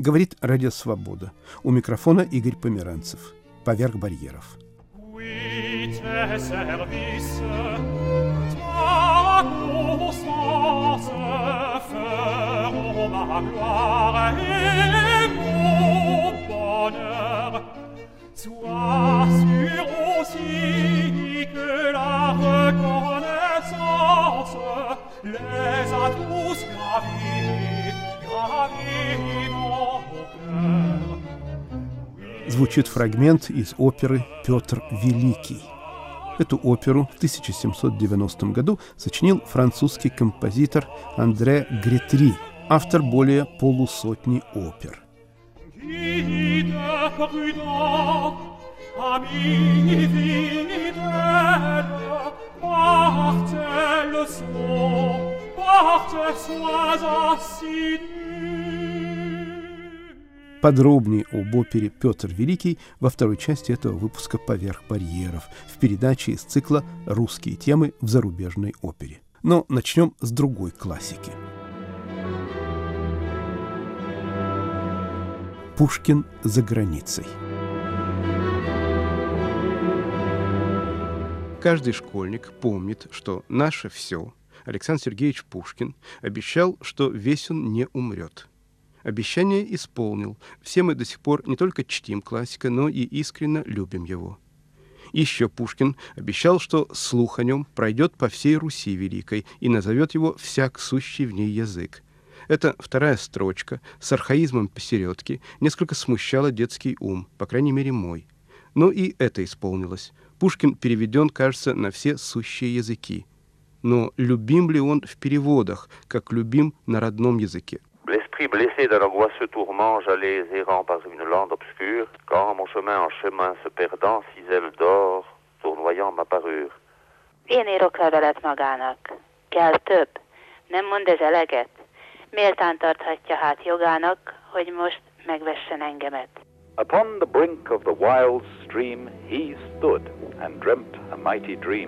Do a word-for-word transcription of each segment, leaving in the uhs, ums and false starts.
Говорит Радио Свобода. У микрофона Игорь Померанцев. «Поверх барьеров». Sois sûr aussi que la reconnaissance les a tous gravés, gravés dans nos cœurs. Звучит фрагмент из оперы «Петр Великий». Эту оперу в тысяча семьсот девяностом году сочинил французский композитор Андре Гретри, автор более полусотни опер. Подробнее об опере «Петр Великий» во второй части этого выпуска «Поверх барьеров» в передаче из цикла «Русские темы в зарубежной опере». Но начнем с другой классики. Пушкин за границей. Каждый школьник помнит, что наше все Александр Сергеевич Пушкин обещал, что весь он не умрет. Обещание исполнил. Все мы до сих пор не только чтим классика, но и искренне любим его. Еще Пушкин обещал, что слух о нем пройдет по всей Руси Великой и назовет его «всяк сущий в ней язык». Эта вторая строчка с архаизмом посередке несколько смущала детский ум, по крайней мере мой. Но и это исполнилось. Пушкин переведен, кажется, на все сущие языки. Но любим ли он в переводах, как любим на родном языке? L'esprit blessé d'un angoisseux tourment, j'allais errant par une lande obscure, quand mon chemin en chemin se perdant, six ailes d'or, tournoyant m'apparurent. Én írok levelet magának. Kell több. Nem mond ez eleget? Méltán tarthatja hát jogának, hogy most megvessen engemet. Upon the brink of the wild stream he stood and dreamt a mighty dream.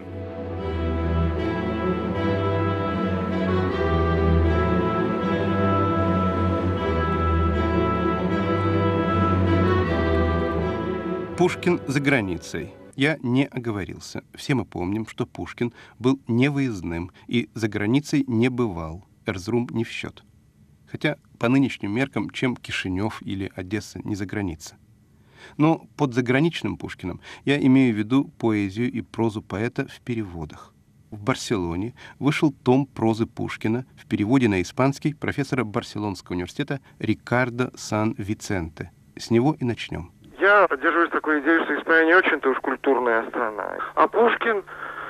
Пушкин за границей. Я не оговорился. Все мы помним, что Пушкин был невыездным и за границей не бывал. Эрзрум не в счет. Хотя по нынешним меркам, чем Кишинев или Одесса не за граница. Но под заграничным Пушкиным я имею в виду поэзию и прозу поэта в переводах. В Барселоне вышел том прозы Пушкина в переводе на испанский профессора Барселонского университета Рикардо Сан-Виценте. С него и начнем. Я поддерживаюсь такой идеей, что Испания не очень-то уж культурная страна. А Пушкин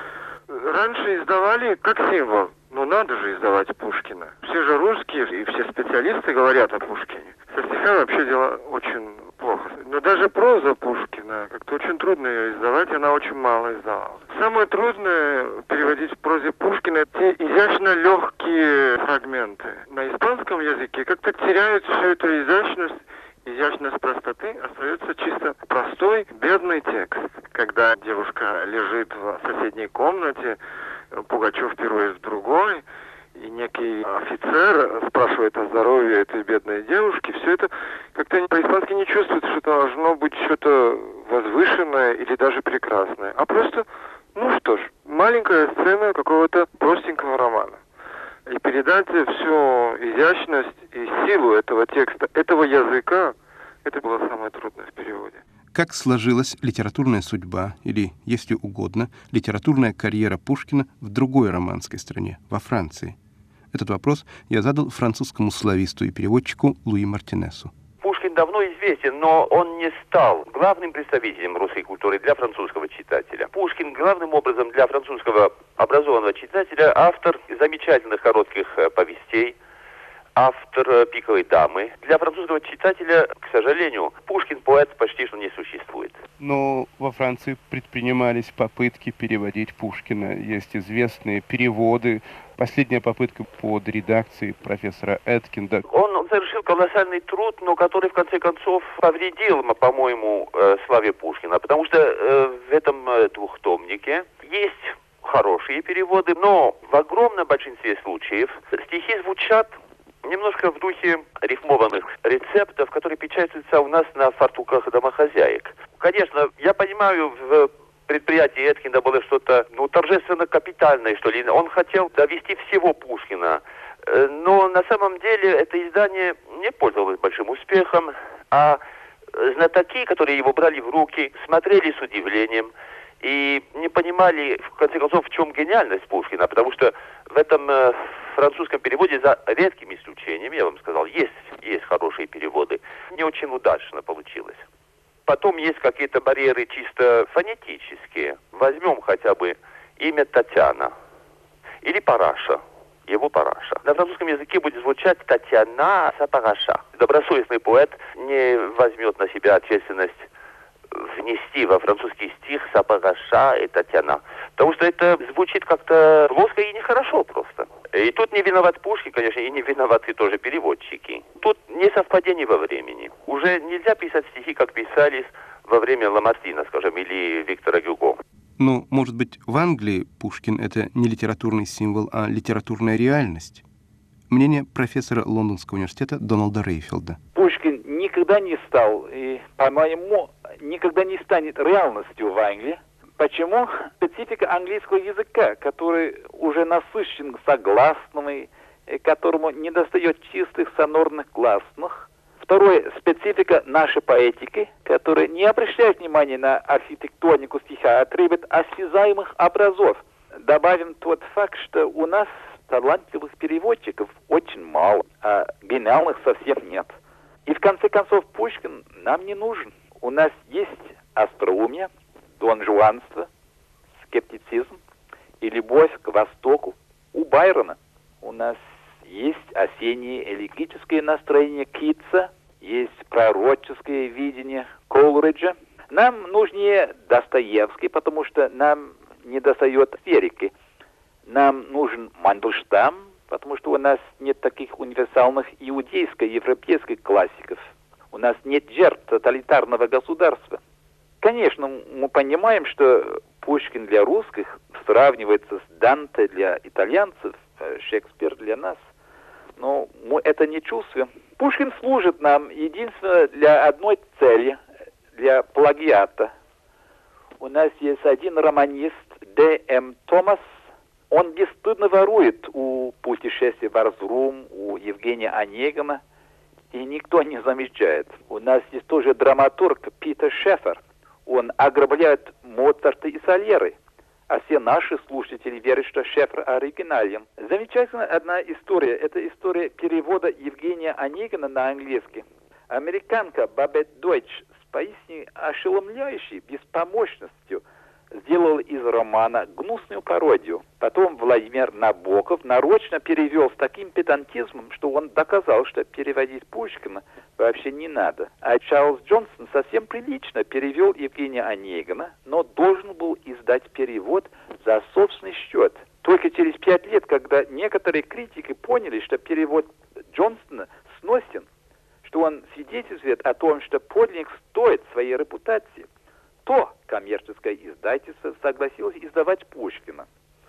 раньше издавали как символ. Ну надо же издавать Пушкина. Все же русские и все специалисты говорят о Пушкине. Со стихами вообще дело очень плохо. Но даже проза Пушкина, как-то очень трудно ее издавать, она очень мало издавалась. Самое трудное переводить в прозе Пушкина те изящно легкие фрагменты. На испанском языке как-то теряют всю эту изящность. Изящность простоты, остается чисто простой, бедный текст. Когда девушка лежит в соседней комнате, Пугачев пирует в другой, и некий офицер спрашивает о здоровье этой бедной девушки, все это как-то по-испански не чувствуется, что должно быть что-то возвышенное или даже прекрасное, а просто, ну что ж, маленькая сцена какого-то простенького романа. И передать всю изящность и силу этого текста, этого языка, это было самое трудное в переводе. Как сложилась литературная судьба, или, если угодно, литературная карьера Пушкина в другой романской стране, во Франции? Этот вопрос я задал французскому слависту и переводчику Луи Мартинесу. Пушкин давно известен, но он не стал главным представителем русской культуры для французского читателя. Пушкин главным образом для французского образованного читателя автор замечательных коротких повестей, автор «Пиковой дамы». Для французского читателя, к сожалению, Пушкин поэт почти что не существует. Но во Франции предпринимались попытки переводить Пушкина. Есть известные переводы. Последняя попытка под редакцией профессора Эткинда. Он совершил колоссальный труд, но который в конце концов повредил, по-моему, славе Пушкина. Потому что в этом двухтомнике есть хорошие переводы, но в огромном большинстве случаев стихи звучат немножко в духе рифмованных рецептов, которые печатаются у нас на фартуках домохозяек. Конечно, я понимаю, в предприятии Эткинда было что-то, ну, торжественно капитальное, что ли. Он хотел довести всего Пушкина. Но на самом деле это издание не пользовалось большим успехом, а знатоки, которые его брали в руки, смотрели с удивлением и не понимали, в конце концов, в чем гениальность Пушкина, потому что в этом э, французском переводе, за редким исключением, я вам сказал, есть, есть хорошие переводы, не очень удачно получилось. Потом есть какие-то барьеры чисто фонетические. Возьмем хотя бы имя Татьяна или Параша. Его Параша. На французском языке будет звучать Татьяна Сапараша. Добросовестный поэт не возьмет на себя ответственность внести во французский стих Сапараша и Татьяна. Потому что это звучит как-то плоско и нехорошо просто. И тут не виноват Пушкин, конечно, и не виноваты тоже переводчики. Тут несовпадение во времени. Уже нельзя писать стихи, как писались во время Ламартина, скажем, или Виктора Гюго. Ну, может быть, в Англии Пушкин — это не литературный символ, а литературная реальность? Мнение профессора Лондонского университета Дональда Рейфилда. Пушкин никогда не стал, и, по-моему, никогда не станет реальностью в Англии. Почему? Специфика английского языка, который уже насыщен согласными, которому недостает чистых сонорных гласных. Второе, специфика нашей поэтики, которая не обращает внимания на архитектонику стиха, а требует осязаемых образов. Добавим тот факт, что у нас талантливых переводчиков очень мало, а гениальных совсем нет. И в конце концов Пушкин нам не нужен. У нас есть остроумие, донжуанство, скептицизм и любовь к Востоку. У Байрона у нас есть осеннее элегическое настроение Китса, есть пророческое видение Колриджа. Нам нужнее Достоевский, потому что нам недостает лирики. Нам нужен Мандельштам, потому что у нас нет таких универсальных иудейско-европейских классиков. У нас нет жертв тоталитарного государства. Конечно, мы понимаем, что Пушкин для русских сравнивается с Данте для итальянцев, Шекспир для нас. Но мы это не чувствуем. Пушкин служит нам единственно для одной цели, для плагиата. У нас есть один романист, Д М Томас. Он бесстыдно ворует у «Путешествия в Арзрум», у Евгения Онегина, и никто не замечает. У нас есть тоже драматург Питер Шефер. Он ограбляет Моцарта и Сальери. А все наши слушатели верят, что Шефер оригинален. Замечательная одна история. Это история перевода Евгения Онегина на английский. Американка Бабет Дойч с поистине ошеломляющей беспомощностью сделала из романа гнусную пародию. Потом Владимир Набоков нарочно перевел с таким педантизмом, что он доказал, что переводить Пушкина вообще не надо. А Чарльз Джонсон совсем прилично перевел Евгения Онегина, но должен был издать перевод за собственный счет. Только через пять лет, когда некоторые критики поняли, что перевод Джонсона сносен, что он свидетельствует о том, что подлинник стоит своей репутации, то коммерческое издательство согласилось издавать Пушкина.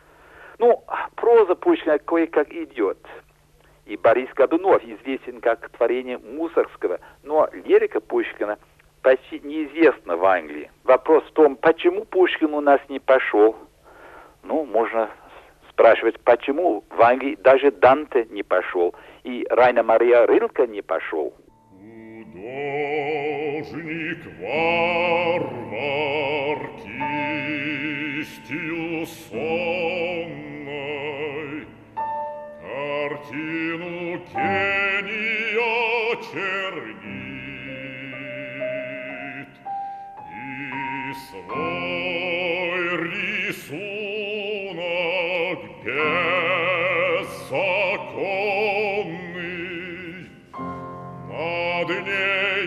Ну, проза Пушкина кое-как идет. И Борис Годунов известен как творение Мусоргского, но лирика Пушкина почти неизвестна в Англии. Вопрос в том, почему Пушкин у нас не пошел. Ну, можно спрашивать, почему в Англии даже Данте не пошел, и Райна Мария Рилке не пошел. Художник варвар кистью сонной картину гения чернит и свой рисунок беззаконный над ней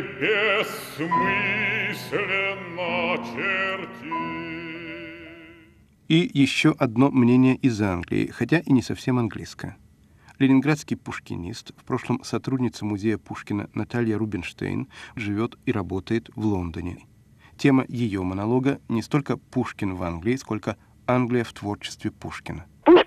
бессмысленно чертит. И еще одно мнение из Англии, хотя и не совсем английское. Ленинградский пушкинист, в прошлом сотрудница музея Пушкина Наталья Рубинштейн, живет и работает в Лондоне. Тема ее монолога не столько Пушкин в Англии, сколько Англия в творчестве Пушкина. Пушкин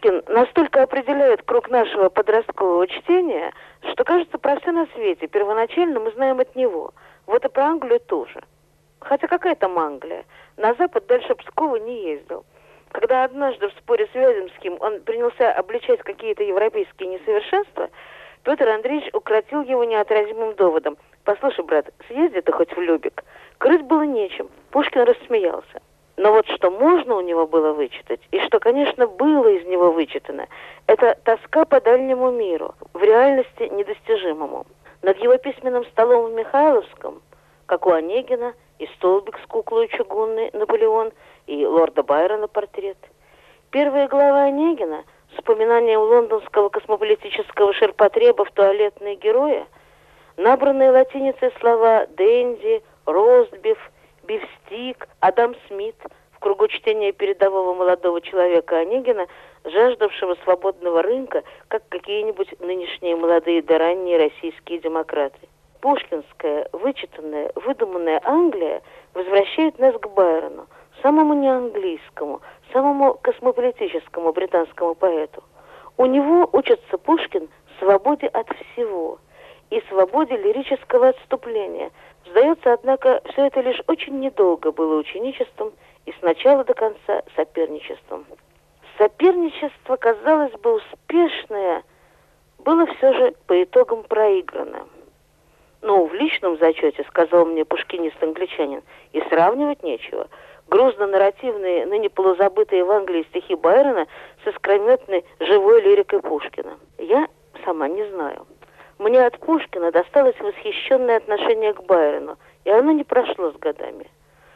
Пушкин настолько определяет круг нашего подросткового чтения, что, кажется, про все на свете первоначально мы знаем от него. Вот и про Англию тоже. Хотя какая там Англия? На запад дальше Пскова не ездил. Когда однажды в споре с Вяземским он принялся обличать какие-то европейские несовершенства, Петр Андреевич укротил его неотразимым доводом. «Послушай, брат, съезди ты хоть в Любек». Крыть было нечем. Пушкин рассмеялся. Но вот что можно у него было вычитать, и что, конечно, было из него вычитано, это тоска по дальнему миру, в реальности недостижимому. Над его письменным столом в Михайловском, как у Онегина, и столбик с куклой чугунной «Наполеон», и лорда Байрона портрет. Первая глава Онегина, вспоминанием лондонского космополитического ширпотреба в туалетные герои, набранные латиницей слова «дэнди», «ростбиф», «бифстик», «Адам Смит» в кругу чтения передового молодого человека Онегина, жаждавшего свободного рынка, как какие-нибудь нынешние молодые да ранние российские демократы. Пушкинская, вычитанная, выдуманная Англия возвращает нас к Байрону, самому неанглийскому, самому космополитическому британскому поэту. У него учится Пушкин свободе от всего и свободе лирического отступления. Сдается, однако, все это лишь очень недолго было ученичеством и с начала до конца соперничеством. Соперничество, казалось бы, успешное, было все же по итогам проиграно. «Ну, в личном зачете, — сказал мне пушкинист-англичанин, — и сравнивать нечего. Грузно-нарративные, ныне полузабытые в Англии стихи Байрона с искрометной живой лирикой Пушкина. Я сама не знаю. Мне от Пушкина досталось восхищенное отношение к Байрону, и оно не прошло с годами.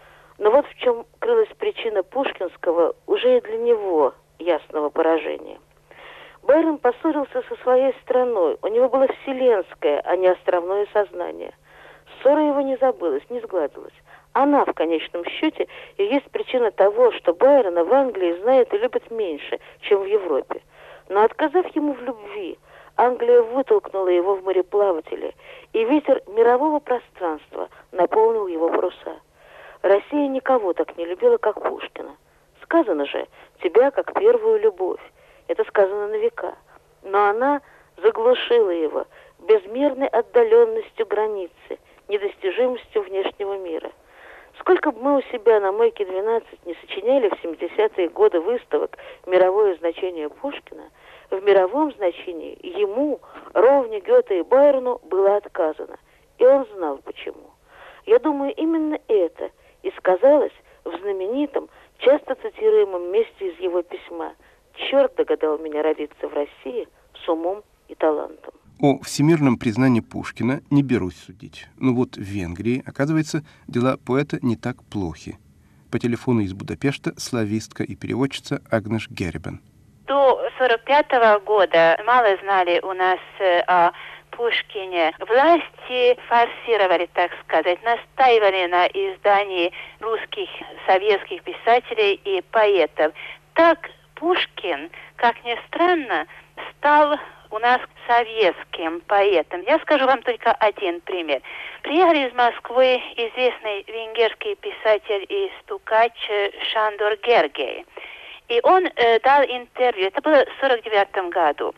Но вот в чем крылась причина пушкинского, уже и для него ясного поражения. Байрон поссорился со своей страной, у него было вселенское, а не островное сознание. Ссора его не забылась, не сгладилась. Она, в конечном счете, и есть причина того, что Байрона в Англии знает и любит меньше, чем в Европе. Но отказав ему в любви, Англия вытолкнула его в мореплаватели, и ветер мирового пространства наполнил его паруса. Россия никого так не любила, как Пушкина. Сказано же, тебя как первую любовь. Это сказано на века. Но она заглушила его безмерной отдаленностью границы, недостижимостью внешнего мира. Сколько бы мы у себя на Мойке двенадцать не сочиняли в семидесятые годы выставок «Мировое значение Пушкина», в мировом значении ему, ровне Гёте и Байрону, было отказано. И он знал почему. Я думаю, именно это и сказалось в знаменитом, часто цитируемом месте из его письма: «Черт догадал меня родиться в России с умом и талантом». О всемирном признании Пушкина не берусь судить. Но вот в Венгрии, оказывается, дела поэта не так плохи. По телефону из Будапешта славистка и переводчица Агнеш Гербен. До сорок пятого года мало знали у нас э, о Пушкине. Власти форсировали, так сказать, настаивали на издании русских советских писателей и поэтов. Так Пушкин, как ни странно, стал у нас советским поэтом. Я скажу вам только один пример. Приехал из Москвы известный венгерский писатель и стукач Шандор Гергей. И он э, дал интервью, это было в сорок девятом году.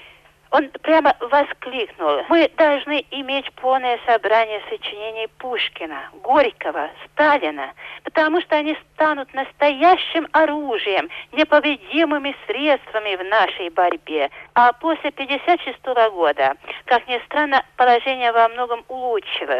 Он прямо воскликнул: мы должны иметь полное собрание сочинений Пушкина, Горького, Сталина, потому что они станут настоящим оружием, непобедимыми средствами в нашей борьбе. А после пятьдесят шестого года, как ни странно, положение во многом улучшилось.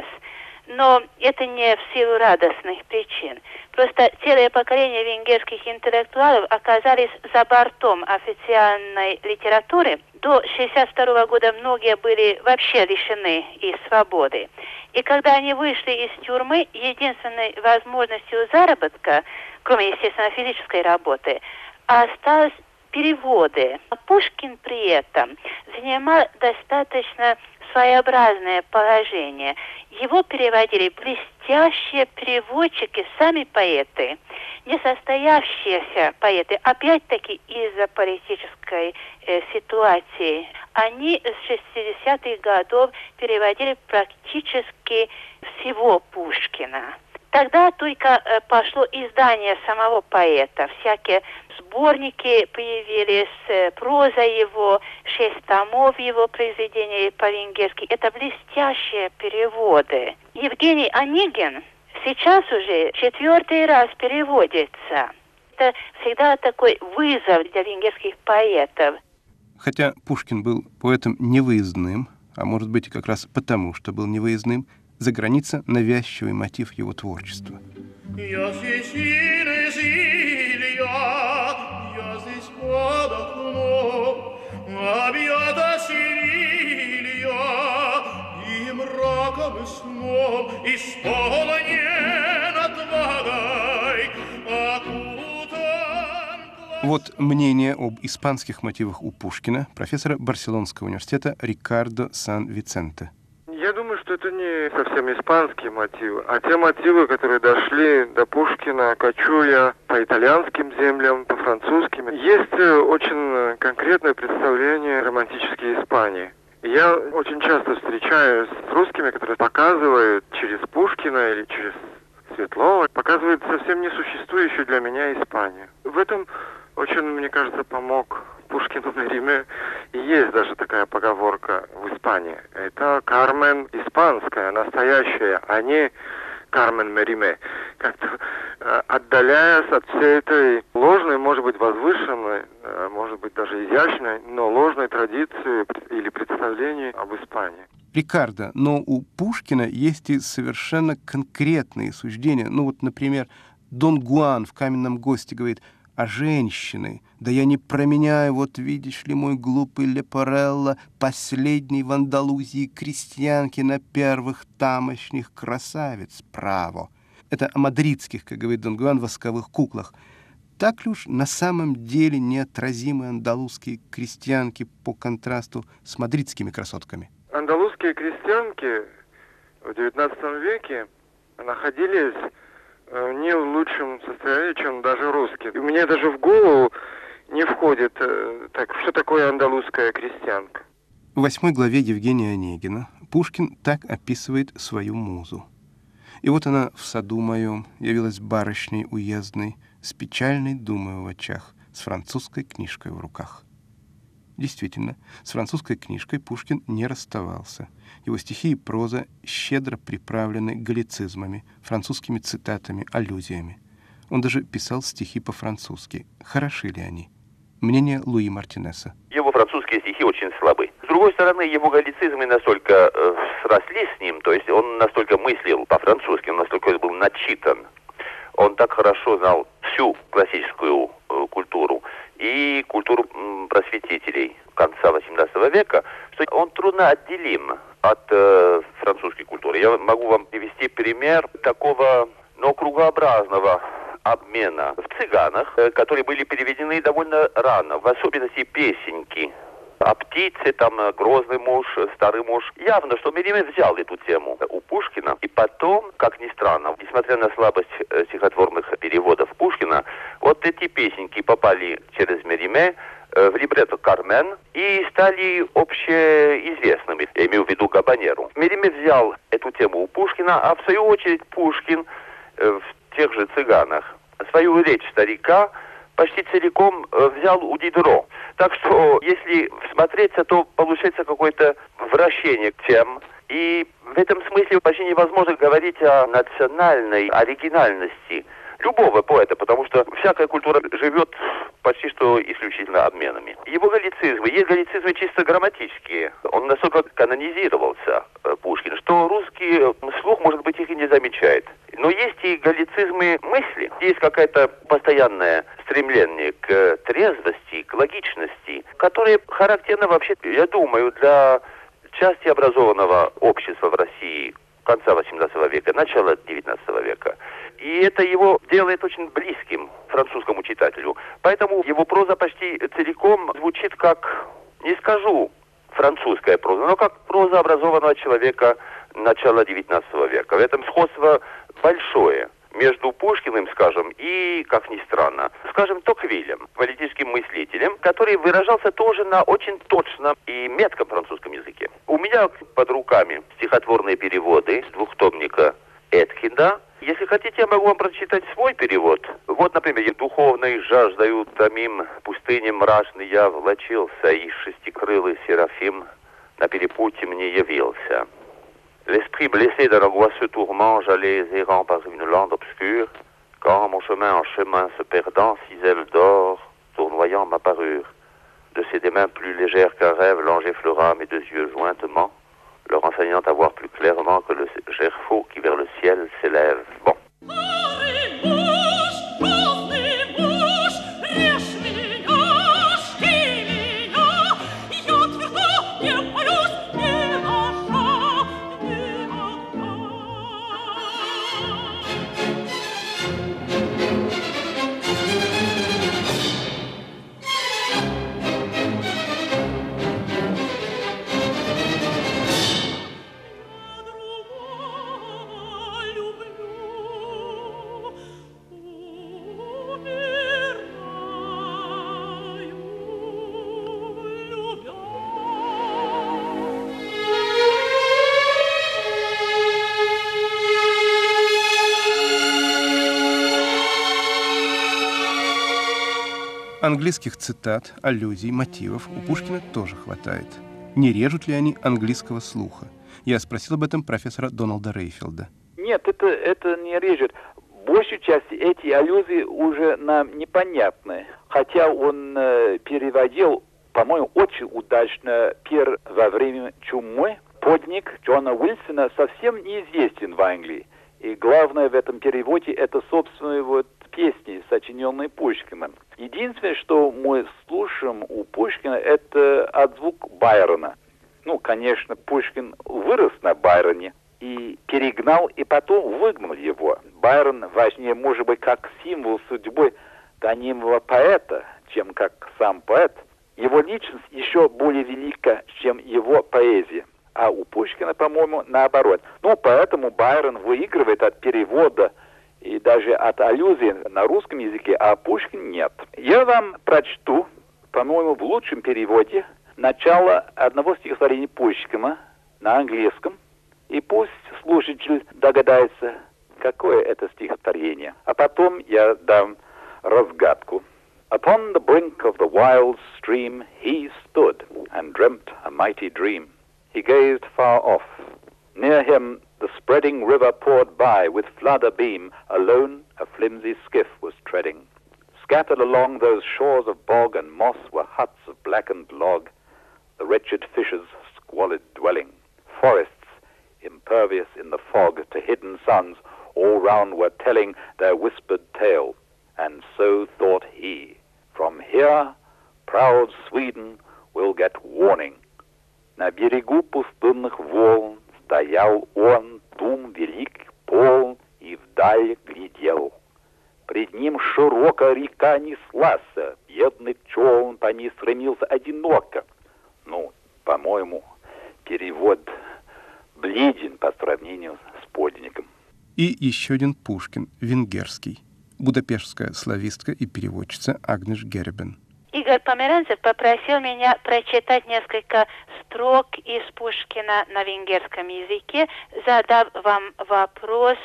Но это не в силу радостных причин. Просто целое поколение венгерских интеллектуалов оказались за бортом официальной литературы. До шестьдесят второго года многие были вообще лишены и свободы. И когда они вышли из тюрьмы, единственной возможностью заработка, кроме, естественно, физической работы, осталось переводы. А Пушкин при этом занимал достаточно своеобразное положение. Его переводили блестящие переводчики, сами поэты, несостоявшиеся поэты, опять-таки из-за политической э, ситуации. Они с шестидесятых годов переводили практически всего Пушкина. Тогда только пошло издание самого поэта. Всякие сборники появились, проза его, шесть томов его произведений по-венгерски. Это блестящие переводы. Евгений Онегин сейчас уже четвертый раз переводится. Это всегда такой вызов для венгерских поэтов. Хотя Пушкин был поэтом невыездным, а может быть и как раз потому, что был невыездным, за граница навязчивый мотив его творчества. Я здесь Силия, я здесь под окном, объята Силия, и мраком и сном, исполнен отвагой, окутан... Вот мнение об испанских мотивах у Пушкина профессора Барселонского университета Рикардо Сан-Виценте. Я думаю, что это не совсем испанские мотивы, а те мотивы, которые дошли до Пушкина, кочуя по итальянским землям, по французским. Есть очень конкретное представление романтической Испании. Я очень часто встречаюсь с русскими, которые показывают через Пушкина или через Светлова, показывают совсем несуществующую для меня Испанию. В этом очень, мне кажется, помог Пушкину в Риме. И есть даже такая поговорка в Испании. Это Кармен испанская, настоящая, а не Кармен Мериме. Как-то э, отдаляясь от всей этой ложной, может быть, возвышенной, э, может быть, даже изящной, но ложной традиции или представлений об Испании. Рикардо, но у Пушкина есть и совершенно конкретные суждения. Ну вот, например, Дон Гуан в «Каменном госте» говорит: а женщины, да я не променяю, вот видишь ли, мой глупый Лепорелло, последней в Андалузии крестьянки на первых тамошних красавиц, право. Это о мадридских, как говорит Дон Гуан, восковых куклах. Так ли уж на самом деле неотразимы андалузские крестьянки по контрасту с мадридскими красотками? Андалузские крестьянки в девятнадцатом веке находились не в лучшем состоянии, чем даже русские. И мне даже в голову не входит, так, что такое андалузская крестьянка. В восьмой главе Евгения Онегина Пушкин так описывает свою музу. «И вот она в саду моем явилась барышней уездной, с печальной думой в очах, с французской книжкой в руках». Действительно, с французской книжкой Пушкин не расставался. Его стихи и проза щедро приправлены галлицизмами, французскими цитатами, аллюзиями. Он даже писал стихи по-французски. Хороши ли они? Мнение Луи Мартинеса. Его французские стихи очень слабы. С другой стороны, его галлицизмы настолько э, срослись с ним, то есть он настолько мыслил по-французски, он настолько был начитан. Он так хорошо знал всю классическую э, культуру и культуру м, просветителей конца восемнадцатого века, что он трудно отделим от э, французской культуры. Я могу вам привести пример такого, но кругообразного обмена в цыганах, э, которые были переведены довольно рано, в особенности песенки о птице, там, грозный муж, старый муж. Явно, что Мериме взял эту тему у Пушкина. И потом, как ни странно, несмотря на слабость э, стихотворных переводов Пушкина, вот эти песенки попали через Мериме э, в либретто «Кармен» и стали общеизвестными. Я имею в виду «Габанеру». Мериме взял эту тему у Пушкина, а в свою очередь Пушкин э, в тех же «Цыганах» свою речь старика почти целиком э, взял у Дидро. Так что, если всмотреться, то получается какое-то вращение тем. И в этом смысле почти невозможно говорить о национальной оригинальности любого поэта, потому что всякая культура живет почти что исключительно обменами. Его галлицизмы, есть галлицизмы чисто грамматические. Он настолько канонизировался, Пушкин, что русский слух, может быть, их и не замечает. Но есть и галлицизмы мысли. Есть какое-то постоянное стремление к трезвости, к логичности, которое характерно вообще, я думаю, для части образованного общества в России конца восемнадцатого века, начала девятнадцатого века. И это его делает очень близким французскому читателю. Поэтому его проза почти целиком звучит как, не скажу французская проза, но как проза образованного человека начала девятнадцатого века. В этом сходство большое между Пушкиным, скажем, и, как ни странно, скажем, Токвилем, политическим мыслителем, который выражался тоже на очень точном и метком французском языке. У меня под руками стихотворные переводы двухтомника Эткинда. Если Если хотите, я могу вам прочитать свой перевод. Вот, например, «Духовной жаждою томим, пустыне мрачный я влачился, и шестикрылый серафим на перепутье мне явился. L'esprit blessé d'un angoisseux tourment, j'allais errant par une lande obscure, quand mon chemin en chemin se perdant, six ailes d'or, tournoyant m'apparurent. De ses des mains plus légères qu'un rêve, l'ange effleura mes deux yeux jointement, leur enseignant à voir plus clairement que le gerfaut qui vers le ciel s'élève. Bon. Английских цитат, аллюзий, мотивов у Пушкина тоже хватает. Не режут ли они английского слуха? Я спросил об этом профессора Дональда Рейфилда. Нет, это, это не режет. Большей части эти аллюзии уже нам непонятны. Хотя он э, переводил, по-моему, очень удачно «Пир во время чумы». Подник Джона Уилсона совсем неизвестен в Англии. И главное в этом переводе это, собственно, вот песни, сочиненные Пушкиным. Единственное, что мы слушаем у Пушкина, это отзвук Байрона. Ну, конечно, Пушкин вырос на Байроне и перегнал, и потом выгнал его. Байрон важнее, может быть, как символ судьбы гонимого поэта, чем как сам поэт. Его личность еще более велика, чем его поэзия. А у Пушкина, по-моему, наоборот. Ну, поэтому Байрон выигрывает от перевода и даже от аллюзии на русском языке, а Пушкин нет. Я вам прочту, по-моему, в лучшем переводе, начало одного стихотворения Пушкина на английском, и пусть слушатель догадается, какое это стихотворение. А потом я дам разгадку. Upon the brink of the wild stream he stood and dreamt a mighty dream. He gazed far off. Near him the spreading river poured by with flood abeam. Alone a flimsy skiff was treading. Scattered along those shores of bog and moss were huts of blackened log, the wretched fishers' squalid dwelling. Forests, impervious in the fog to hidden suns, all round were telling their whispered tale. And so thought he, from here proud Sweden will get warning. На берегу пустынных волн стоял он, тум велик, полн, и вдаль глядел. Пред ним широкая река неслась, бедный челн по ней стремился одиноко. Ну, по-моему, перевод бледен по сравнению с подлинником. И еще один Пушкин, венгерский. Будапештская славистка и переводчица Агнеш Геребен. Игорь Померанцев попросил меня прочитать несколько строк из Пушкина на венгерском языке, задав вам вопрос,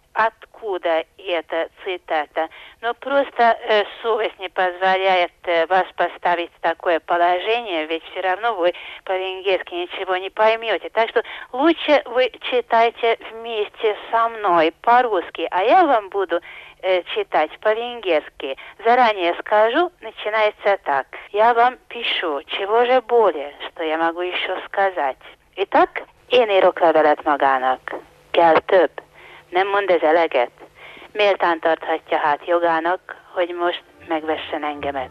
откуда эта цитата. Но просто э, совесть не позволяет э, вас поставить в такое положение, ведь все равно вы по-венгерски ничего не поймете. Так что лучше вы читайте вместе со мной по-русски, а я вам буду э, читать по-венгерски. Заранее скажу, начинается так. Я вам пишу, чего же более, что я могу еще сказать. Итак, én írok levelet magának. Kell több. Nem mond ez eleget? Méltán tarthatja hát jogának, hogy most megvessen engemet.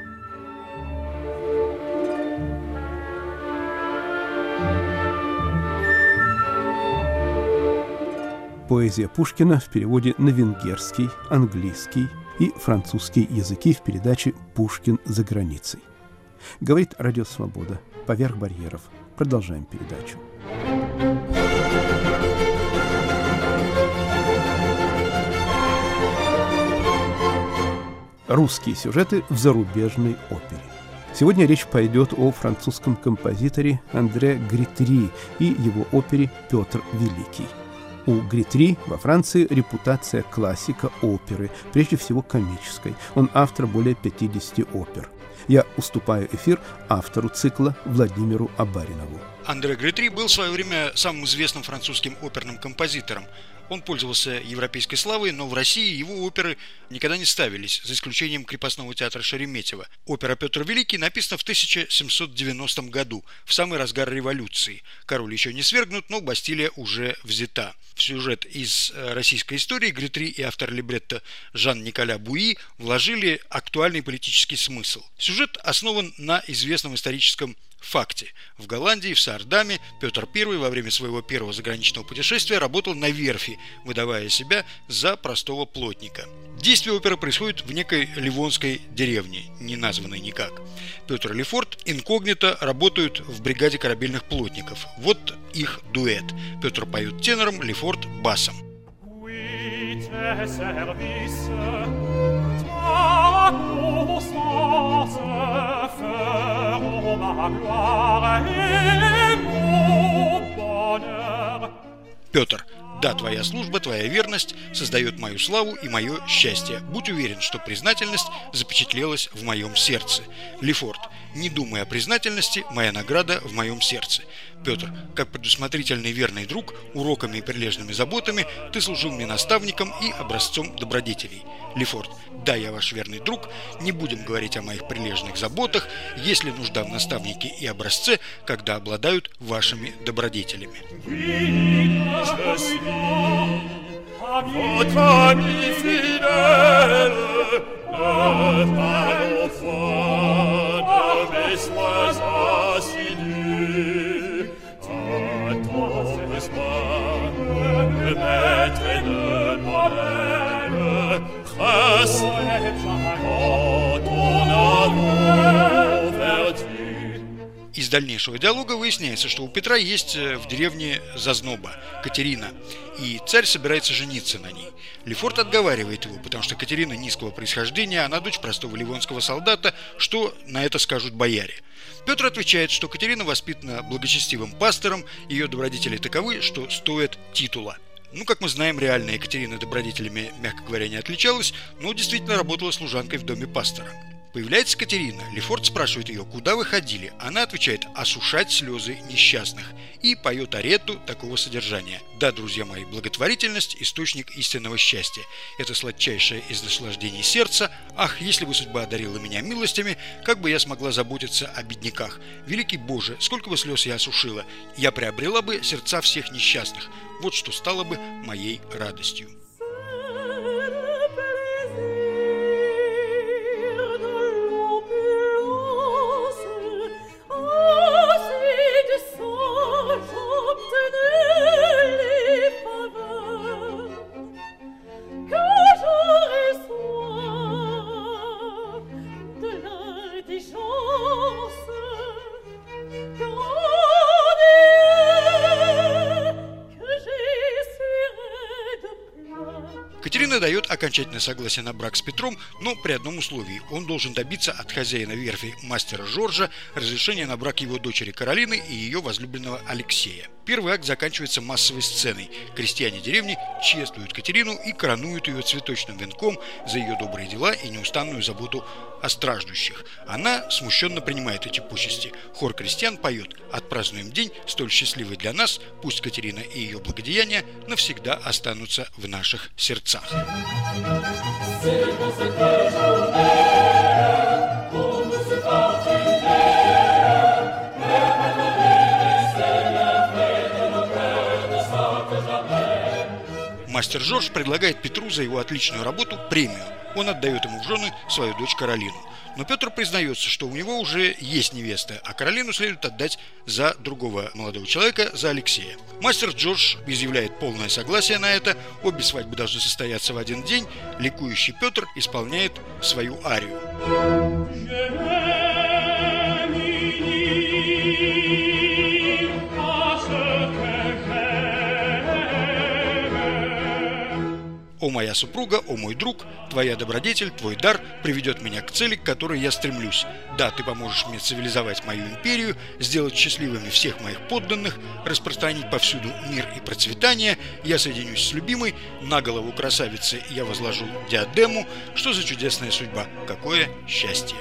Поэзия Пушкина в переводе на венгерский, английский и французский языки в передаче «Пушкин за границей». Говорит Радио Свобода. Поверх барьеров. Продолжаем передачу. Русские сюжеты в зарубежной опере. Сегодня речь пойдет о французском композиторе Андре Гритри и его опере «Петр Великий». У Гритри во Франции репутация классика оперы, прежде всего комической. Он автор более пятидесяти опер. Я уступаю эфир автору цикла Владимиру Абаринову. Андре Гритри был в свое время самым известным французским оперным композитором. Он пользовался европейской славой, но в России его оперы никогда не ставились, за исключением крепостного театра Шереметьево. Опера «Петр Великий» написана в тысяча семьсот девяностом году, в самый разгар революции. Король еще не свергнут, но Бастилия уже взята. В сюжет из российской истории Гритри и автор либретто Жан-Николя Буи вложили актуальный политический смысл. Сюжет основан на известном историческом факте. В Голландии, в Саардаме, Петр Первый во время своего первого заграничного путешествия работал на верфи, выдавая себя за простого плотника. Действие оперы происходит в некой ливонской деревне, не названной никак. Петр и Лефорт инкогнито работают в бригаде корабельных плотников. Вот их дуэт. Петр поет тенором, Лефорт басом. Петр: да, твоя служба, твоя верность создает мою славу и мое счастье. Будь уверен, что признательность запечатлелась в моем сердце. Лефорт: не думай о признательности, моя награда в моем сердце. Петр: как предусмотрительный верный друг, уроками и прилежными заботами ты служил мне наставником и образцом добродетелей. Лефорт: да, я ваш верный друг, не будем говорить о моих прилежных заботах, есть ли нужда в наставнике и образце, когда обладают вашими добродетелями. Из дальнейшего диалога выясняется, что у Петра есть в деревне зазноба, Катерина, и царь собирается жениться на ней. Лефорт отговаривает его, потому что Катерина низкого происхождения, она дочь простого ливонского солдата, что на это скажут бояре. Петр отвечает, что Катерина воспитана благочестивым пастором, ее добродетели таковы, что стоят титула. Ну, как мы знаем, реально Екатерина добродетелями, мягко говоря, не отличалась, но действительно работала служанкой в доме пастора. Появляется Катерина, Лефорт спрашивает ее, куда вы ходили. Она отвечает: осушать слезы несчастных, и поет аретту такого содержания: да, друзья мои, благотворительность – источник истинного счастья. Это сладчайшее из наслаждений сердца. Ах, если бы судьба одарила меня милостями, как бы я смогла заботиться о бедняках. Великий Боже, сколько бы слез я осушила, я приобрела бы сердца всех несчастных. Вот что стало бы моей радостью. Катерина дает окончательное согласие на брак с Петром, но при одном условии: он должен добиться от хозяина верфи мастера Жоржа разрешения на брак его дочери Каролины и ее возлюбленного Алексея. Первый акт заканчивается массовой сценой. Крестьяне деревни чествуют Катерину и коронуют ее цветочным венком за ее добрые дела и неустанную заботу о страждущих. Она смущенно принимает эти почести. Хор крестьян поет: «Отпразднуем день, столь счастливый для нас, пусть Катерина и ее благодеяния навсегда останутся в наших сердцах». Мастер Жорж предлагает Петру за его отличную работу премию. Он отдает ему в жены свою дочь Каролину. Но Петр признается, что у него уже есть невеста, а Каролину следует отдать за другого молодого человека, за Алексея. Мастер Жорж изъявляет полное согласие на это. Обе свадьбы должны состояться в один день. Ликующий Петр исполняет свою арию. «О моя супруга, о мой друг, твоя добродетель, твой дар приведет меня к цели, к которой я стремлюсь. Да, ты поможешь мне цивилизовать мою империю, сделать счастливыми всех моих подданных, распространить повсюду мир и процветание. Я соединюсь с любимой, на голову красавицы я возложу диадему. Что за чудесная судьба, какое счастье!»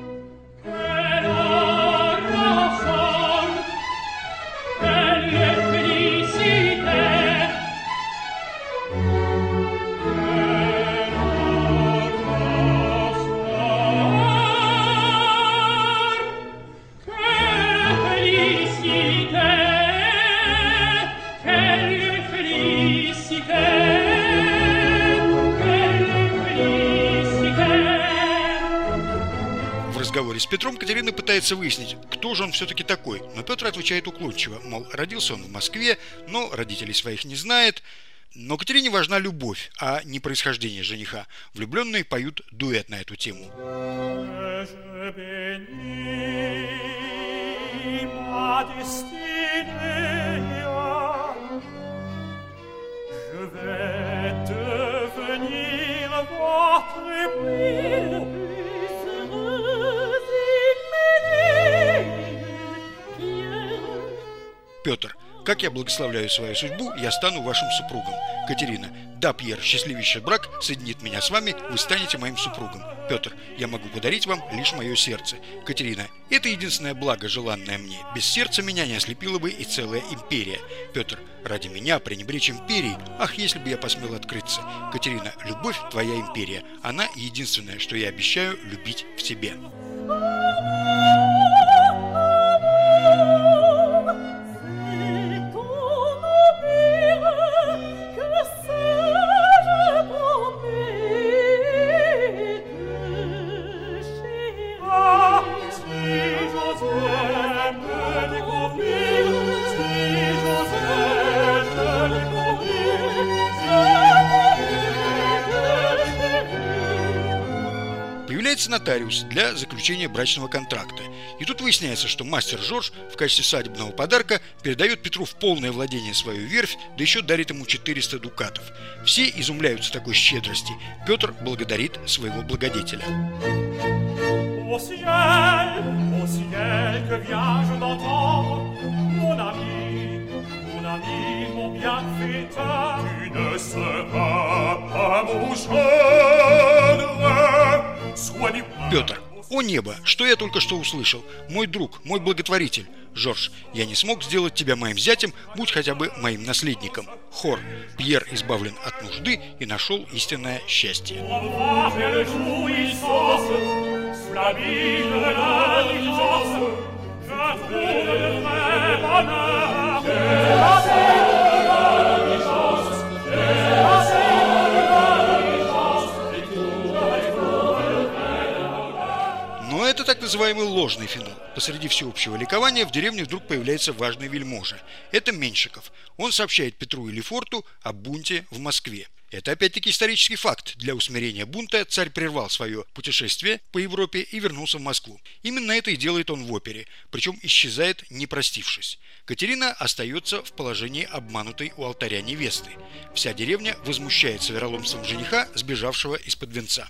В разговоре с Петром Катерина пытается выяснить, кто же он все-таки такой, но Петр отвечает уклончиво, мол, родился он в Москве, но родителей своих не знает. Но Катерине важна любовь, а не происхождение жениха. Влюбленные поют дуэт на эту тему. Петр: «Как я благословляю свою судьбу, я стану вашим супругом». Катерина: «Да, Пьер, счастливейший брак соединит меня с вами, вы станете моим супругом». Петр: «Я могу подарить вам лишь мое сердце». Катерина: «Это единственное благо, желанное мне. Без сердца меня не ослепила бы и целая империя». Петр: «Ради меня пренебречь империей? Ах, если бы я посмел открыться». Катерина: «Любовь – твоя империя. Она единственное, что я обещаю любить в себе». Появляется нотариус для заключения брачного контракта. И тут выясняется, что мастер Жорж в качестве свадебного подарка передает Петру в полное владение свою верфь, да еще дарит ему четыреста дукатов. Все изумляются такой щедрости. Петр благодарит своего благодетеля. Петр: «О небо, что я только что услышал! Мой друг, мой благотворитель!» Жорж: «Я не смог сделать тебя моим зятем, будь хотя бы моим наследником». Хор: «Пьер избавлен от нужды и нашел истинное счастье». Но это так называемый ложный финал. Посреди всеобщего ликования в деревне вдруг появляется важный вельможа. Это Меньшиков. Он сообщает Петру и Лефорту о бунте в Москве. Это опять-таки исторический факт. Для усмирения бунта царь прервал свое путешествие по Европе и вернулся в Москву. Именно это и делает он в опере, причем исчезает, не простившись. Катерина остается в положении обманутой у алтаря невесты. Вся деревня возмущается вероломством жениха, сбежавшего из-под венца.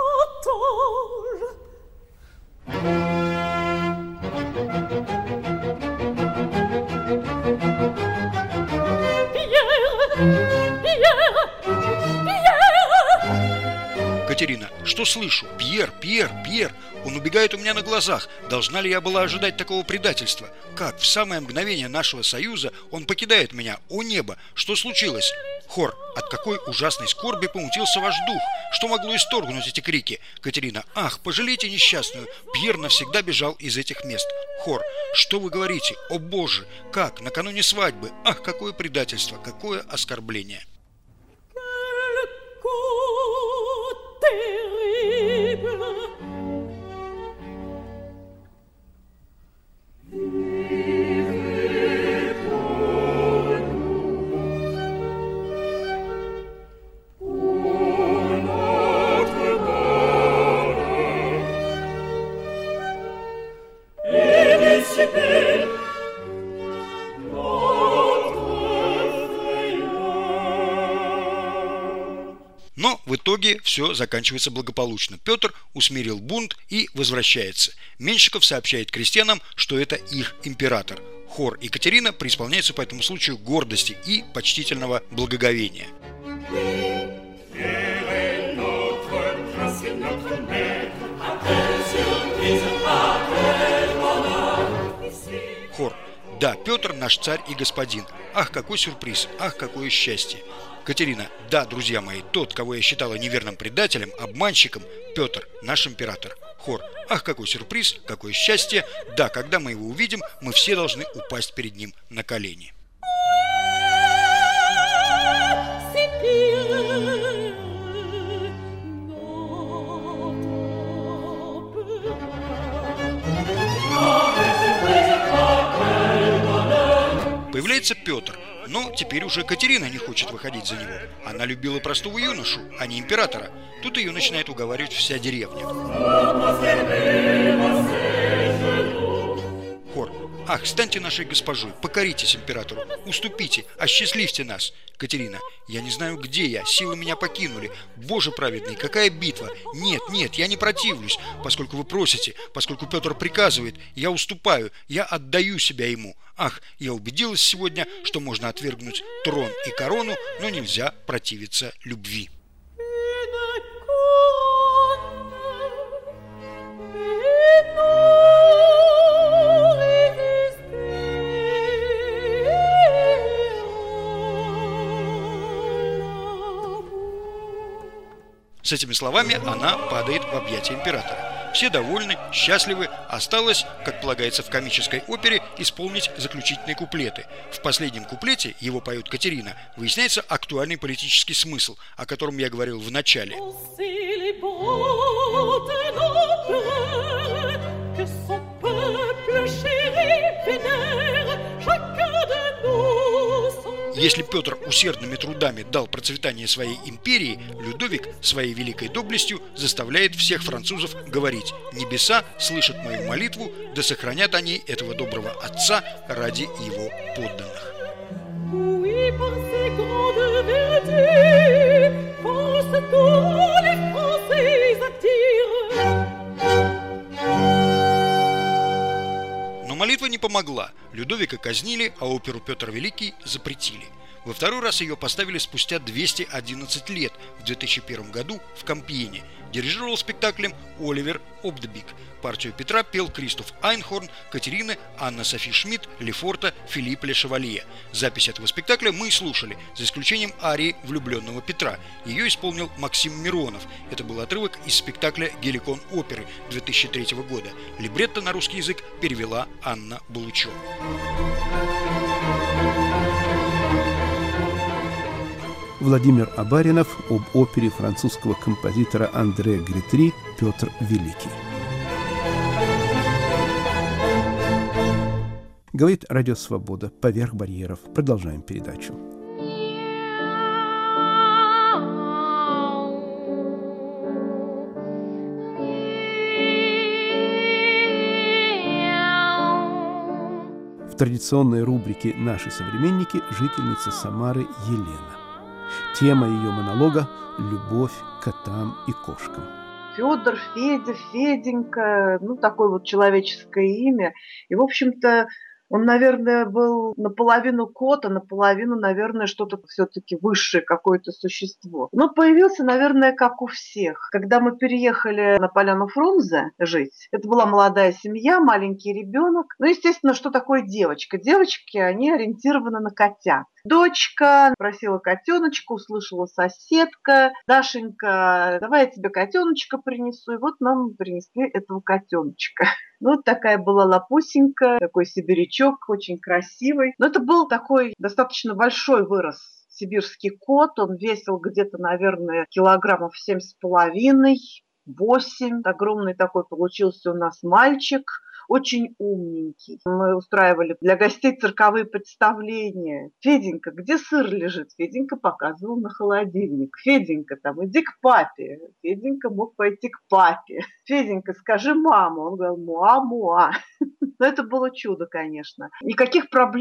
Катерина: «Что слышу? Пьер, Пьер, Пьер! Он убегает у меня на глазах. Должна ли я была ожидать такого предательства? Как в самое мгновение нашего союза он покидает меня? О небо! Что случилось?» Хор: «От какой ужасной скорби помутился ваш дух? Что могло исторгнуть эти крики?» Катерина: «Ах, пожалейте несчастную! Пьер навсегда бежал из этих мест». Хор: «Что вы говорите? О боже! Как? Накануне свадьбы? Ах, какое предательство! Какое оскорбление!» Notre Seigneur, Но в итоге все заканчивается благополучно. Петр усмирил бунт и возвращается. Меньшиков сообщает крестьянам, что это их император. Хор и Катерина преисполняются по этому случаю гордости и почтительного благоговения. Хор. Да, Петр наш царь и господин. Ах, какой сюрприз, ах, какое счастье. Катерина. Да, друзья мои, тот, кого я считала неверным предателем, обманщиком, Петр, наш император. Хор. Ах, какой сюрприз, какое счастье. Да, когда мы его увидим, мы все должны упасть перед ним на колени. Появляется Петр, но теперь уже Катерина не хочет выходить за него. Она любила простого юношу, а не императора. Тут ее начинает уговаривать вся деревня. Хор. Ах, станьте нашей госпожой, покоритесь императору, уступите, осчастливьте нас. Катерина. Я не знаю, где я, силы меня покинули. Боже праведный, какая битва? Нет, нет, я не противлюсь, поскольку вы просите, поскольку Петр приказывает, я уступаю, я отдаю себя ему. Ах, я убедилась сегодня, что можно отвергнуть трон и корону, но нельзя противиться любви. С этими словами она падает в объятия императора. Все довольны, счастливы. Осталось, как полагается в комической опере, исполнить заключительные куплеты. В последнем куплете, его поет Катерина, выясняется актуальный политический смысл, о котором я говорил в начале. Если Петр усердными трудами дал процветание своей империи, Людовик своей великой доблестью заставляет всех французов говорить: «Небеса слышат мою молитву, да сохранят они этого доброго отца ради его подданных». Но молитва не помогла. Людовика казнили, а оперу «Петр Великий» запретили. Во второй раз ее поставили спустя двести одиннадцать лет, в две тысячи первом году в Кампьене. Дирижировал спектаклем Оливер Обдебик. Партию Петра пел Кристоф Айнхорн, Катерины Анна Софи Шмидт, Лефорта Филипп Ле Шевалье. Запись этого спектакля мы и слушали, за исключением арии «Влюбленного Петра». Ее исполнил Максим Миронов. Это был отрывок из спектакля «Геликон оперы» две тысячи третьего года. Либретто на русский язык перевела Анна Булычева. Владимир Абаринов об опере французского композитора Андре Гретри «Петр Великий». Говорит Радио Свобода. Поверх барьеров. Продолжаем передачу. В традиционной рубрике «Наши современники» жительница Самары Елена. Тема ее монолога – любовь к котам и кошкам. Федор, Федя, Феденька, ну, такое вот человеческое имя. И, в общем-то, он, наверное, был наполовину кот, а наполовину, наверное, что-то все-таки высшее какое-то существо. Но появился, наверное, как у всех. Когда мы переехали на поляну Фрунзе жить, это была молодая семья, маленький ребенок. Ну, естественно, что такое девочка? Девочки, они ориентированы на котят. Дочка просила котеночка, услышала соседка: «Дашенька, давай я тебе котеночка принесу». И вот нам принесли этого котеночка. Ну, вот такая была лапусенька, такой сибирячок, очень красивый. Но это был такой достаточно большой вырос сибирский кот. Он весил где-то, наверное, килограммов семь с половиной, восемь. Огромный такой получился у нас мальчик. Очень умненький. Мы устраивали для гостей цирковые представления. «Феденька, где сыр лежит?» Феденька показывал на холодильник. «Феденька, там, иди к папе». Феденька мог пойти к папе. «Феденька, скажи маму». Он говорил: «Муа-муа». Но это было чудо, конечно. Никаких проблем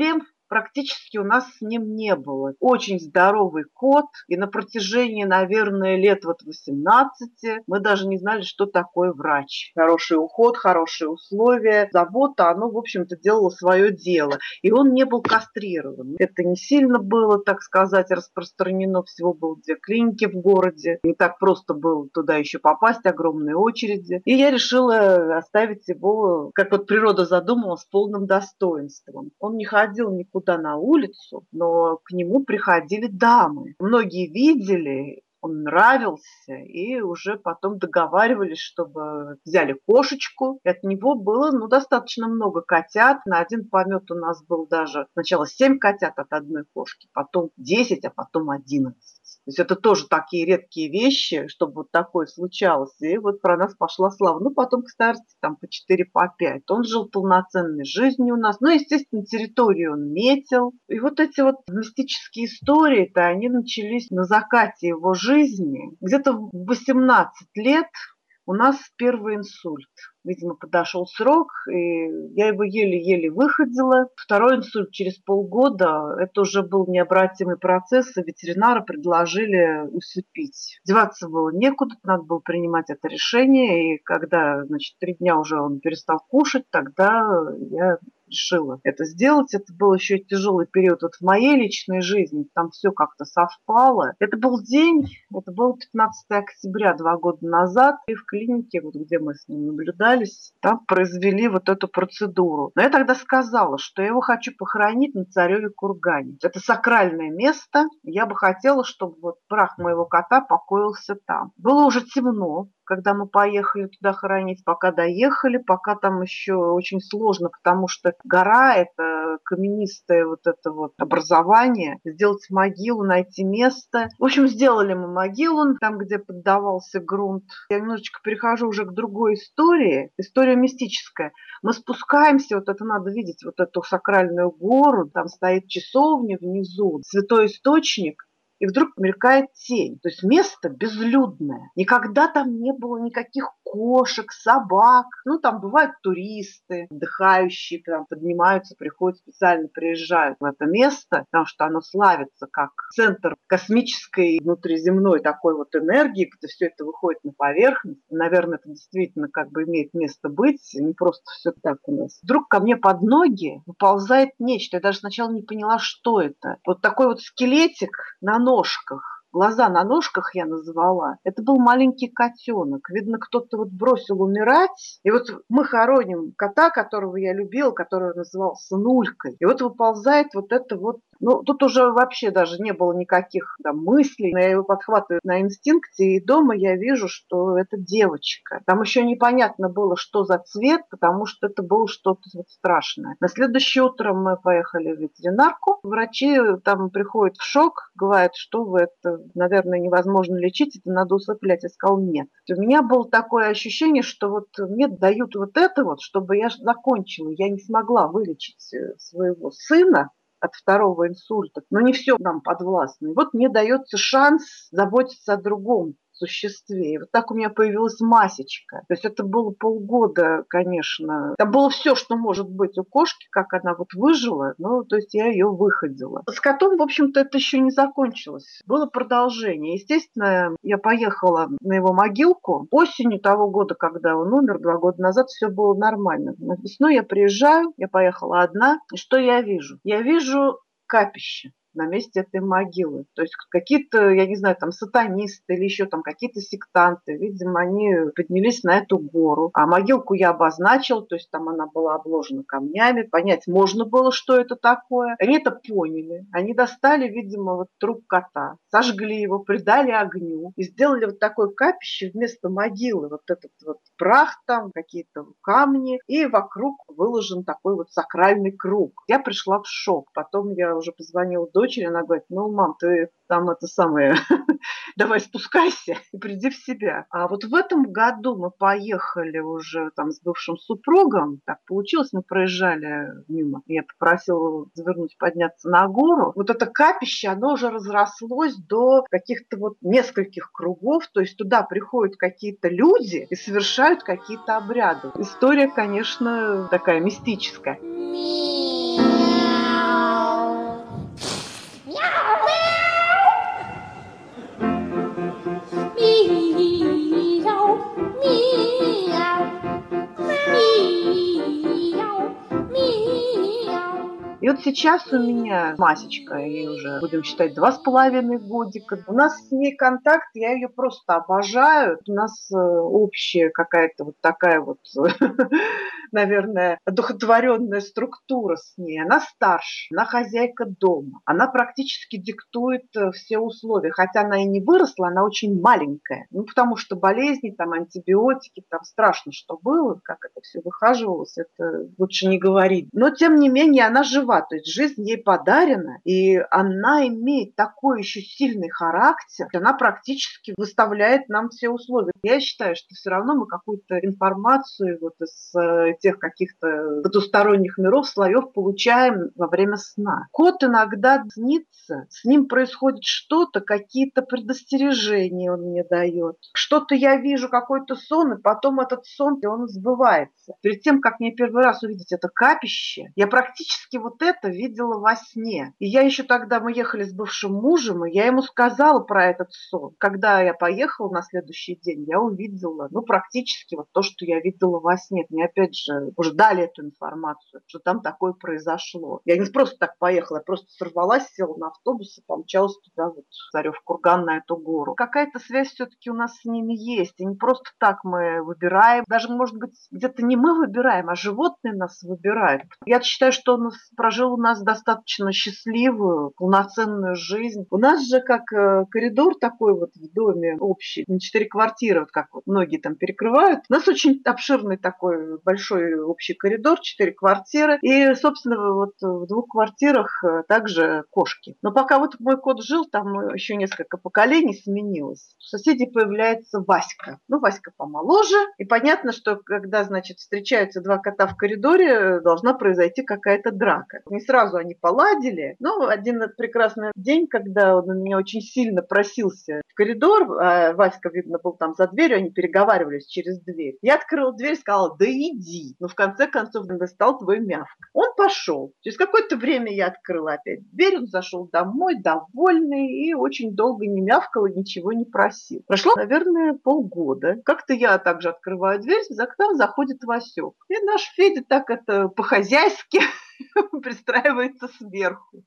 практически у нас с ним не было. Очень здоровый кот, и на протяжении, наверное, лет вот восемнадцати мы даже не знали, что такое врач. Хороший уход, хорошие условия, забота, оно, в общем-то, делало свое дело. И он не был кастрирован. Это не сильно было, так сказать, распространено. Всего было две клиники в городе. Не так просто было туда еще попасть, огромные очереди. И я решила оставить его, как вот природа задумала, с полным достоинством. Он не ходил никуда на улицу, но к нему приходили дамы. Многие видели, он нравился, и уже потом договаривались, чтобы взяли кошечку. И от него было ну, достаточно много котят. На один помет у нас был даже сначала семь котят от одной кошки, потом десять, а потом одиннадцать. То есть это тоже такие редкие вещи, чтобы вот такое случалось. И вот про нас пошла слава. Ну, потом к старости там по четыре, по пять. Он жил полноценной жизнью у нас. Ну, естественно, территорию он метил. И вот эти вот мистические истории-то, они начались на закате его жизни. Где-то в восемнадцать лет у нас первый инсульт. Видимо, подошел срок, и я его еле-еле выходила. Второй инсульт через полгода. Это уже был необратимый процесс, и ветеринары предложили усыпить. Деваться было некуда, надо было принимать это решение. И когда, значит, три дня уже он перестал кушать, тогда я решила это сделать. Это был еще и тяжелый период вот в моей личной жизни. Там все как-то совпало. Это был день, это было пятнадцатого октября, два года назад. И в клинике, вот где мы с ним наблюдали, там произвели вот эту процедуру. Но я тогда сказала, что я его хочу похоронить на Цареве кургане. Это сакральное место. Я бы хотела, чтобы вот прах моего кота покоился там. Было уже темно, когда мы поехали туда хоронить, пока доехали, пока там еще очень сложно, потому что гора – это каменистое вот это вот образование. Сделать могилу, найти место. В общем, сделали мы могилу там, где поддавался грунт. Я немножечко перехожу уже к другой истории. История мистическая. Мы спускаемся, вот это надо видеть, вот эту сакральную гору, там стоит часовня внизу, святой источник. И вдруг мелькает тень. То есть место безлюдное. Никогда там не было никаких кошек, собак. Ну, там бывают туристы, отдыхающие, там поднимаются, приходят, специально приезжают в это место, потому что оно славится как центр космической, внутриземной такой вот энергии, где все это выходит на поверхность. Наверное, это действительно как бы имеет место быть, не просто все так у нас. Вдруг ко мне под ноги выползает нечто. Я даже сначала не поняла, что это. Вот такой вот скелетик на ножках. Глаза на ножках я назвала. Это был маленький котенок. Видно, кто-то вот бросил умирать. И вот мы хороним кота, которого я любила, который назывался Нулькой. И вот выползает вот это вот. Ну, тут уже вообще даже не было никаких там мыслей. Я его подхватываю на инстинкте, и дома я вижу, что это девочка. Там еще непонятно было, что за цвет, потому что это было что-то вот страшное. На следующее утро мы поехали в ветеринарку. Врачи там приходят в шок, говорят, что вы это, наверное, невозможно лечить, это надо усыплять. Я сказала, нет. У меня было такое ощущение, что вот мне дают вот это вот, чтобы я закончила. Я не смогла вылечить своего сына от второго инсульта, но не все нам подвластно. И вот мне дается шанс заботиться о другом существе. И вот так у меня появилась Масечка. То есть это было полгода, конечно. Там было все, что может быть у кошки, как она вот выжила. Ну, то есть я ее выходила. С котом, в общем-то, это еще не закончилось. Было продолжение. Естественно, я поехала на его могилку. Осенью того года, когда он умер, два года назад, все было нормально. Весной я приезжаю, я поехала одна. И что я вижу? Я вижу капище на месте этой могилы. То есть какие-то, я не знаю, там сатанисты или еще там какие-то сектанты, видимо, они поднялись на эту гору. А могилку я обозначила, то есть там она была обложена камнями. Понять можно было, что это такое. Они это поняли. Они достали, видимо, вот труп кота, сожгли его, придали огню и сделали вот такое капище вместо могилы. Вот этот вот прах там, какие-то камни, и вокруг выложен такой вот сакральный круг. Я пришла в шок. Потом я уже позвонила дочери, она говорит, ну, мам, ты там это самое, давай спускайся и приди в себя. А вот в этом году мы поехали уже там с бывшим супругом, так получилось, мы проезжали мимо, я попросила завернуть, подняться на гору. Вот это капище, оно уже разрослось до каких-то вот нескольких кругов, то есть туда приходят какие-то люди и совершают какие-то обряды. История, конечно, такая мистическая. вот сейчас у меня Масечка, ей уже, будем считать, два с половиной годика. У нас с ней контакт, я ее просто обожаю. У нас общая какая-то вот такая вот, наверное, одухотворенная структура с ней. Она старше, она хозяйка дома. Она практически диктует все условия. Хотя она и не выросла, она очень маленькая. Ну, потому что болезни, там, антибиотики, там страшно, что было, как это все выхаживалось, это лучше не говорить. Но, тем не менее, она жива, то есть жизнь ей подарена, и она имеет такой еще сильный характер, она практически выставляет нам все условия. Я считаю, что все равно мы какую-то информацию вот из тех каких-то потусторонних миров, слоев получаем во время сна. Кот иногда снится, с ним происходит что-то, какие-то предостережения он мне дает. Что-то я вижу, какой-то сон, и потом этот сон, он сбывается. Перед тем, как мне первый раз увидеть это капище, я практически вот это видела во сне. И я еще тогда, мы ехали с бывшим мужем, и я ему сказала про этот сон. Когда я поехала на следующий день, я увидела, ну, практически вот то, что я видела во сне. Мне опять же уже дали эту информацию, что там такое произошло. Я не просто так поехала, я просто сорвалась, села на автобус и помчалась туда, вот, Царев-Курган, на эту гору. Какая-то связь все-таки у нас с ними есть. И не просто так мы выбираем. Даже, может быть, где-то не мы выбираем, а животные нас выбирают. Я считаю, что он прожил у нас достаточно счастливую, полноценную жизнь. У нас же как коридор такой вот в доме общий, на четыре квартиры, вот как вот многие там перекрывают. У нас очень обширный такой большой общий коридор, четыре квартиры. И, собственно, вот в двух квартирах также кошки. Но пока вот мой кот жил, там еще несколько поколений сменилось. У соседей появляется Васька. Ну, Васька помоложе. И понятно, что когда, значит, встречаются два кота в коридоре, должна произойти какая-то драка. Не сразу они поладили, но один прекрасный день, когда он у меня очень сильно просился в коридор, а Васька, видно, был там за дверью, они переговаривались через дверь. Я открыла дверь и сказала: да иди. Но в конце концов достал твой мявк. Он пошел. Через какое-то время я открыла опять дверь, он зашел домой, довольный, и очень долго не мявкал и ничего не просил. Прошло, наверное, полгода. Как-то я также открываю дверь, за окном заходит Васек. И наш Федя так это по-хозяйски пристраивается сверху.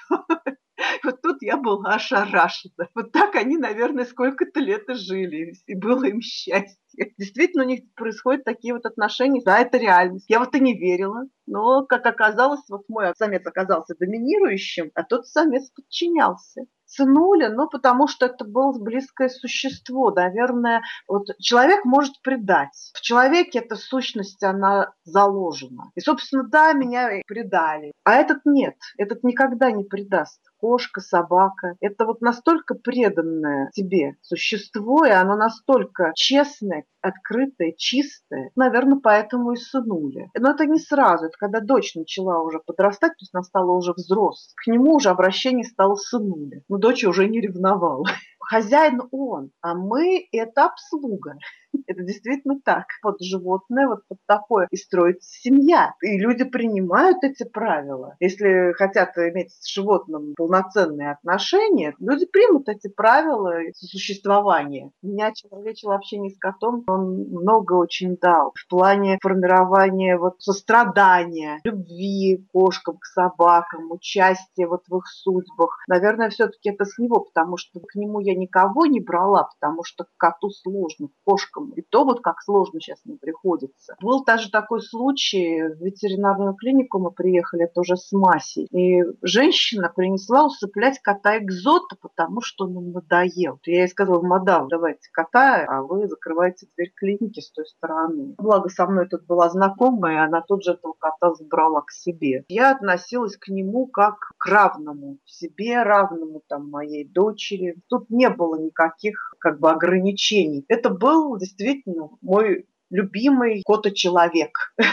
Вот тут я была ошарашена. Вот так они, наверное, сколько-то лет и жили, и было им счастье. Действительно, у них происходят такие вот отношения. Да, это реальность. Я вот и не верила. Но, как оказалось, вот мой самец оказался доминирующим, а тот самец подчинялся. Сынуля, ну, потому что это было близкое существо. Наверное, вот человек может предать. В человеке эта сущность, она заложена. И, собственно, да, меня предали. А этот нет. Этот никогда не предаст. Кошка, собака. Это вот настолько преданное тебе существо, и оно настолько честное, открытое, чистое. Наверное, поэтому и сынуля. Но это не сразу. Это когда дочь начала уже подрастать, то есть она стала уже взрослой. К нему уже обращение стало сынуля. Но дочь уже не ревновала. Хозяин он, а мы – это обслуга. Это действительно так. Вот животное вот под такое и строится семья. И люди принимают эти правила. Если хотят иметь с животным полноценные отношения, люди примут эти правила существования. У меня человеческое общение с котом, он много очень дал. В плане формирования вот сострадания, любви к кошкам, к собакам, участия вот в их судьбах. Наверное, все-таки это с него, потому что к нему я никого не брала, потому что к коту сложно, к кошкам. И то вот как сложно сейчас мне приходится. Был даже такой случай, в ветеринарную клинику мы приехали, это уже с Масей, и женщина принесла усыплять кота-экзота, потому что он им надоел. Я ей сказала: мадам, давайте кота, а вы закрываете дверь клиники с той стороны. Благо со мной тут была знакомая, и она тут же этого кота забрала к себе. Я относилась к нему как к равному себе, равному там моей дочери. Тут не было никаких как бы ограничений. Это был действительно мой любимый кот-человек.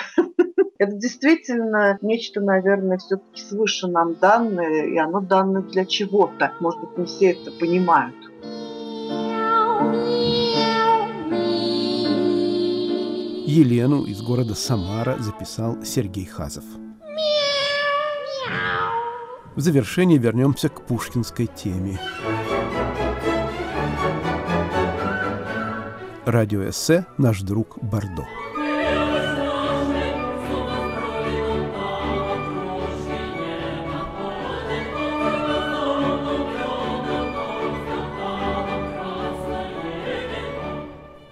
Это действительно нечто, наверное, все-таки свыше нам данное, и оно данное для чего-то. Может быть, не все это понимают. Елену из города Самара записал Сергей Хазов. В завершении вернемся к пушкинской теме. Радиоэссе «Наш друг Бордо».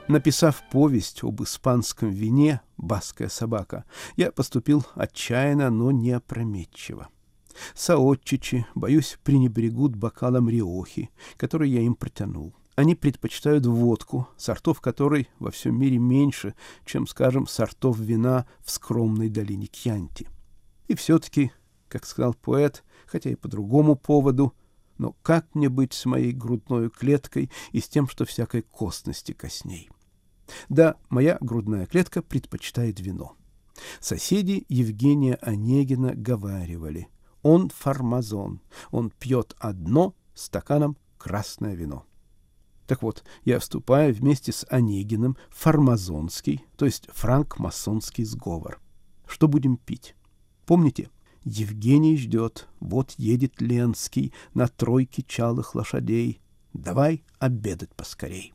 Написав повесть об испанском вине «Баская собака», я поступил отчаянно, но не опрометчиво. Соотчичи, боюсь, пренебрегут бокалом риохи, который я им протянул. Они предпочитают водку, сортов которой во всем мире меньше, чем, скажем, сортов вина в скромной долине Кьянти. И все-таки, как сказал поэт, хотя и по другому поводу, но как мне быть с моей грудной клеткой и с тем, что всякой костности косней? Да, моя грудная клетка предпочитает вино. Соседи Евгения Онегина говаривали: он фармазон, он пьет одно стаканом красное вино. Так вот, я вступаю вместе с Онегиным в фармазонский, то есть франк-масонский сговор. Что будем пить? Помните? Евгений ждет, вот едет Ленский на тройке чалых лошадей. Давай обедать поскорей.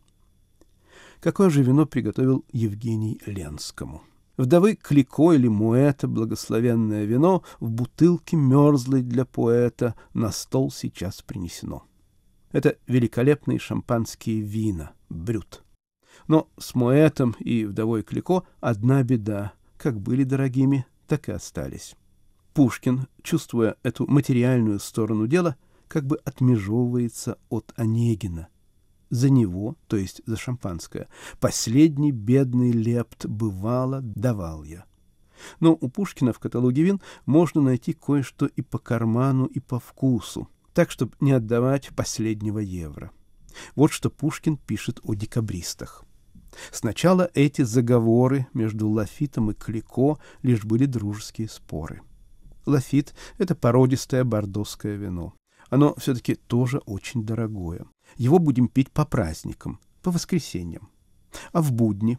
Какое же вино приготовил Евгений Ленскому? Вдовы Клико или Муэта благословенное вино в бутылке мерзлой для поэта на стол сейчас принесено. Это великолепные шампанские вина, брют. Но с Муэтом и вдовой Клико одна беда. Как были дорогими, так и остались. Пушкин, чувствуя эту материальную сторону дела, как бы отмежевывается от Онегина. За него, то есть за шампанское, последний бедный лепт бывало давал я. Но у Пушкина в каталоге вин можно найти кое-что и по карману, и по вкусу, так, чтобы не отдавать последнего евро. Вот что Пушкин пишет о декабристах. Сначала эти заговоры между Лафитом и Клико лишь были дружеские споры. Лафит — это породистое бордоское вино. Оно все-таки тоже очень дорогое. Его будем пить по праздникам, по воскресеньям. А в будни?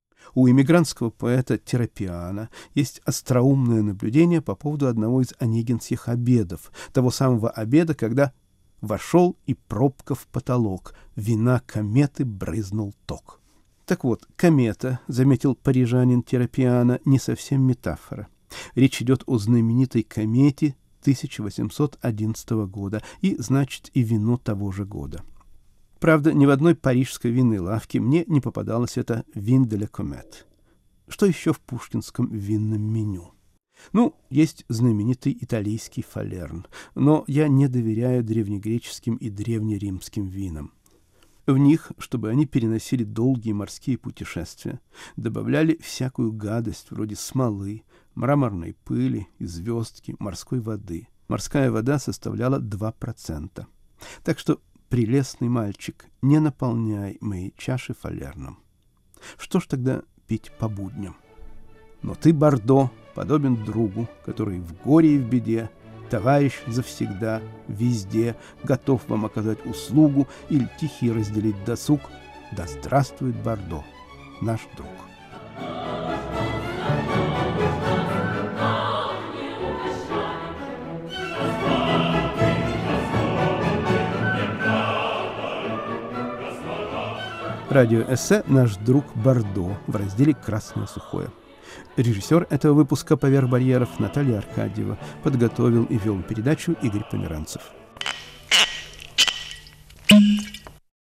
У эмигрантского поэта Терапиана есть остроумное наблюдение по поводу одного из онегинских обедов, того самого обеда, когда вошел и пробка в потолок, вина кометы брызнул ток. Так вот, комета, заметил парижанин Терапиана, не совсем метафора. Речь идет о знаменитой комете тысяча восемьсот одиннадцатого года и, значит, и вино того же года. Правда, ни в одной парижской винной лавке мне не попадалось это «Вин де ла комет». Что еще в пушкинском винном меню? Ну, есть знаменитый итальянский фалерн, но я не доверяю древнегреческим и древнеримским винам. В них, чтобы они переносили долгие морские путешествия, добавляли всякую гадость вроде смолы, мраморной пыли, звездки, морской воды. Морская вода составляла два процента. Так что, прелестный мальчик, не наполняй мои чаши фалерном. Что ж тогда пить по будням? Но ты, Бордо, подобен другу, который в горе и в беде, товарищ завсегда, везде, готов вам оказать услугу или тихий разделить досуг. Да здравствует Бордо, наш друг. Радиоэссе «Наш друг Бордо» в разделе «Красное сухое». Режиссер этого выпуска «Поверх барьеров» Наталья Аркадьева. Подготовил и вел передачу Игорь Померанцев.